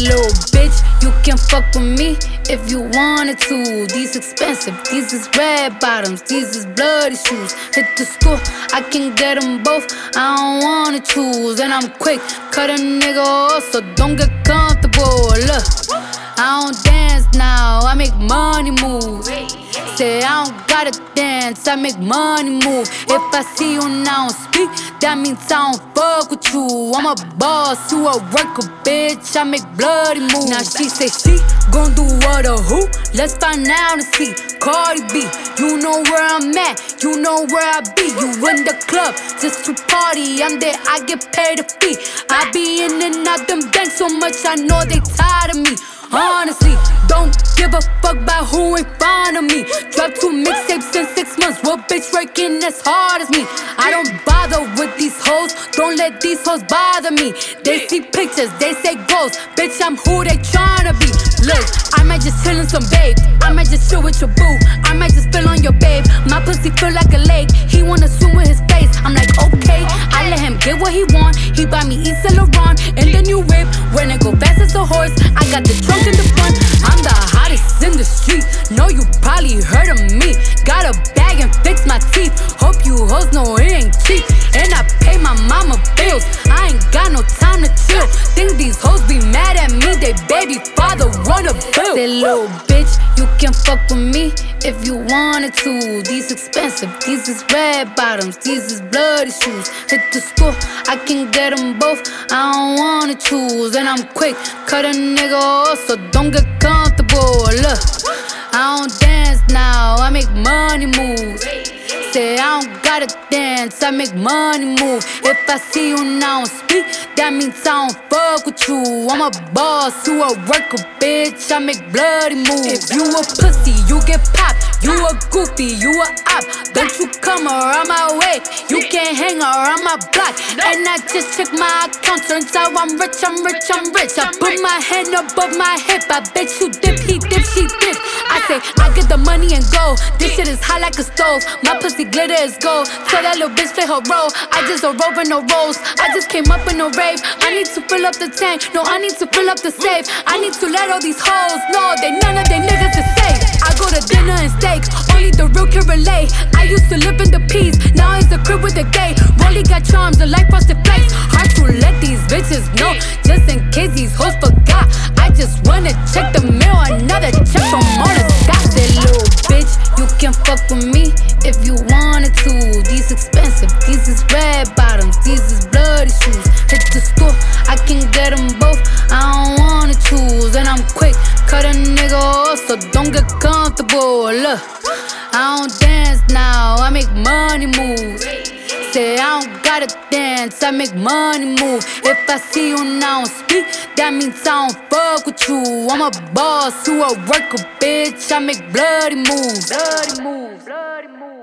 little bitch, you can fuck with me if you wanted to. These expensive, these is red bottoms, these is bloody shoes. Hit the school, I can get them both, I don't wanna choose. And I'm quick, cut a nigga off, so don't get comfortable. Look, I don't dance now, I make money move. Say I don't gotta dance, I make money move. If I see you now speak, that means I don't fuck with you. I'm a boss, you a worker, bitch, I make bloody moves. Now she say she gon' do what or who? Let's find out and see. Cardi B, you know where I'm at, you know where I be. You in the club just to party, I'm there, I get paid a fee. I be in and out them banks so much, I know they tired of me. Honestly, don't give a fuck about who in front of me. Dropped 2 mixtapes in 6 months. What bitch working as hard as me? I don't bother with these hoes. Don't let these hoes bother me. They see pictures, they say goals. Bitch, I'm who they tryna be. Look, I might just chill in some babe. I might just chill with your boo. I might just spill on your babe. My pussy feel like a lake. He wanna swim with his face. I'm like, okay. I let him get what he want. He buy me Yves Saint Laurent and the new whip. When it go fast as a horse, I got the trunk in the front. I'm the hottest in the street. Know you probably heard of me. Got a bag and fix my teeth. Hope you hoes know it ain't cheap. And I pay my mama bills. I ain't got no time to chill. Think these hoes be mad at me. They baby father run a bill. Say little bitch, you can fuck with me if you wanted to. These expensive, these is red bottoms, these is bloody shoes. Hit the school, I can get them both, I don't wanna choose. And I'm quick, cut a nigga off, so don't get comfortable. Look, I don't dance now, I make money moves. Say I don't gotta dance, I make money move. If I see you now speak, that means I don't fuck with you. I'm a boss, you a worker, bitch, I make bloody moves. If you a pussy, you get popped. You a goofy, you a op. Don't you come around my way, you can't hang around my block. And I just check my account, turns out I'm rich, I'm rich, I'm rich. I put my hand above my hip, I bet you dip, he dip, she dip. I say, I get the money and go. This shit is hot like a stove. My pussy glitter is gold. Tell that little bitch play her role. I just a rope and no rolls. I just came up in a rave. I need to fill up the tank. No, I need to fill up the safe. I need to let all these hoes know they none of they niggas is safe. I go to dinner and steak. Only the real can relate. I used to live in the peas. Now it's the crib with the gay. Rolly got charms, the light frosted flakes. Hard to let these bitches know. Just in case these hoes forgot. I just wanna check the mail. Another check from all the Scott. That little bitch, you can fuck with me if you wanted to. These expensive, these is red bottoms, these is bloody shoes. Hit the school, I can get them both, I don't wanna choose. And I'm quick, cut a nigga off, so don't get comfortable. Look, I don't dance now, I make money moves. Say I don't gotta dance, I make money move. If I see you now speak, that means I don't fuck with you. I'm a boss, you a worker, bitch, I make bloody moves. Bloody moves, bloody moves.